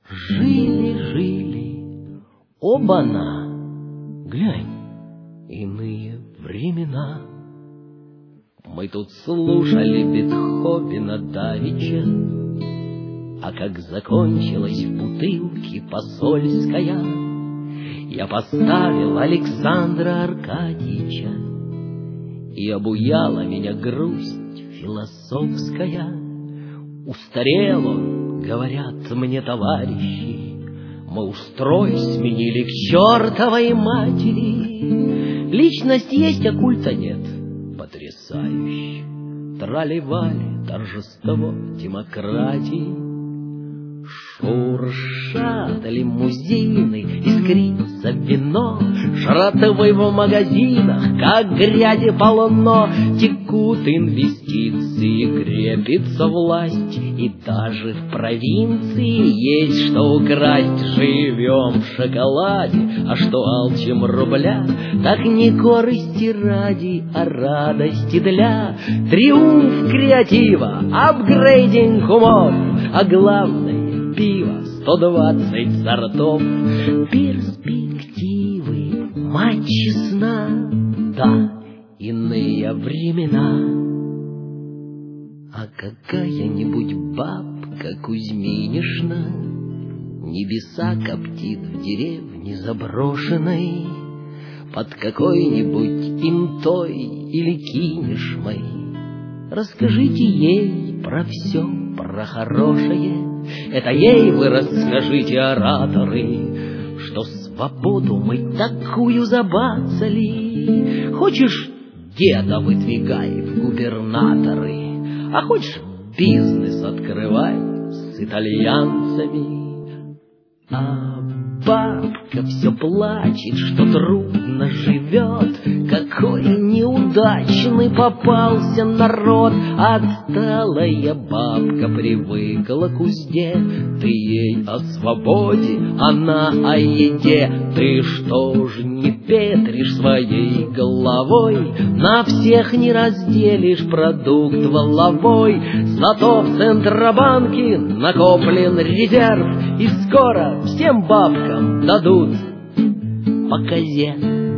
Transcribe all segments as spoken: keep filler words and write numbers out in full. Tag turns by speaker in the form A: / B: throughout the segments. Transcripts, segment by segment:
A: Жили-жили, оба-на, глянь, иные времена. Мы тут слушали Бетховена давеча, а как закончилась в бутылке посольская, я поставил Александра Аркадьича, и обуяла меня грусть философская. Устарел он, говорят мне товарищи, мы устрой сменили к чертовой матери. Личность есть, а культа нет. Потрясающе. Трали-вали, торжество демократии. Шуршат лимузины, искрится вино, жратвы в магазинах, как грязи полно. Текут инвестиции, крепится власть, и даже в провинции есть что украсть. Живем в шоколаде, а что алчим рубля, так не корысти ради, а радости для. Триумф креатива, апгрейдинг умов, а главное пиво сто двадцать сортов. Перспективы, мать честна, да, иные времена. А какая-нибудь бабка Кузьминишна небеса коптит в деревне заброшенной под какой-нибудь интой или кинешмой. Расскажите ей про все, про хорошее. Это ей вы расскажите, ораторы, что свободу мы такую забацали. Хочешь, деда выдвигай в губернаторы, а хочешь, бизнес открывай с итальянцами. А бабка все плачет, что трудно живет, какой неудачный попался народ. Отсталая бабка привыкла к узде, ты ей о свободе, она о еде. Ты что ж не петришь своей головой, на всех не разделишь продукт валовой. Зато в Центробанке накоплен резерв, и скоро всем бабкам дадут по козе.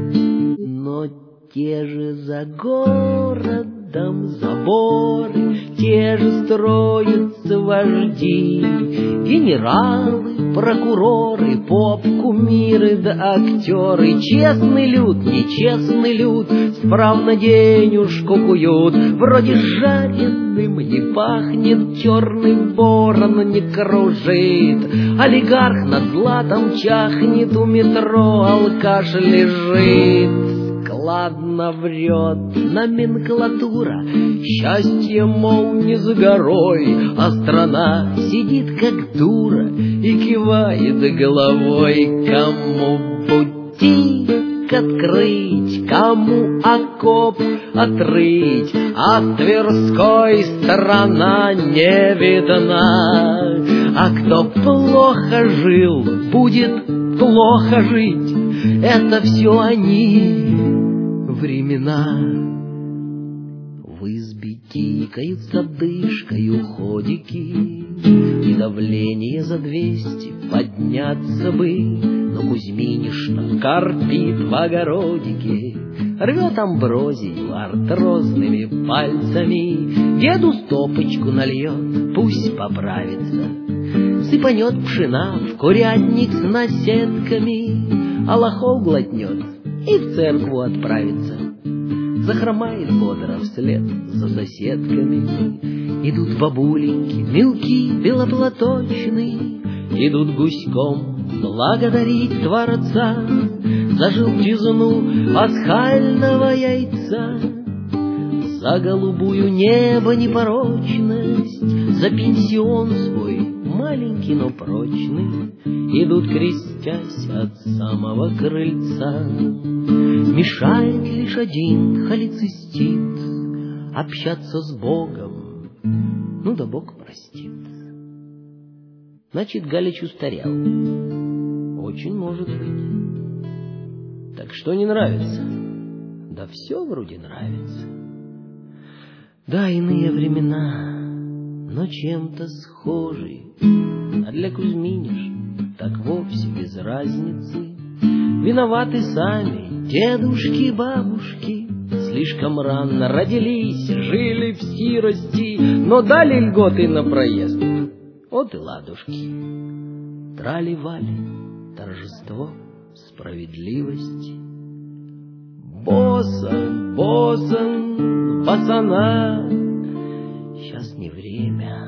A: Но те же за городом заборы, те же строятся вожди, генералы, прокуроры, поп-кумиры да актеры. Честный люд, нечестный люд, справно денежку куют. Вроде жареным не пахнет, черный ворон не кружит. Олигарх над златом чахнет, у метро алкаш лежит. Складно врет номенклатура, счастье, мол, не за горой, а страна сидит как дура и кивает головой. Кому бутик открыть, кому окоп отрыть, от Тверской сторона не видна. А кто плохо жил, будет плохо жить, это все они времена. В избе тикают с одышкою ходики, и давление за двести подняться бы. Но Кузьминишна корпит в огородике, рвет амброзию артрозными пальцами. Деду стопочку нальет, пусть поправится, сыпанет пшена в курятник с наседками, а лохов глотнет и в церкву отправится. Захромает бодро вслед за соседками. Идут бабуленьки, мелки, белоплаточные, идут гуськом благодарить Творца за желтизну пасхального яйца, за голубую небо непорочность, за пенсион свой маленький, но прочный. Идут, крестясь от самого крыльца. Мешает лишь один холецистит общаться с Богом, ну да Бог простит. Значит, Галич устарел. Очень может быть. Так что не нравится? Да все вроде нравится. Да, иные времена, но чем-то схожи. А для Кузьминишны так вовсе без разницы. Виноваты сами дедушки, бабушки, слишком рано родились, жили в сирости, но дали льготы на проезд. Вот и ладушки. Трали-вали, торжество справедливости. Босан, босан, пацана, сейчас не время.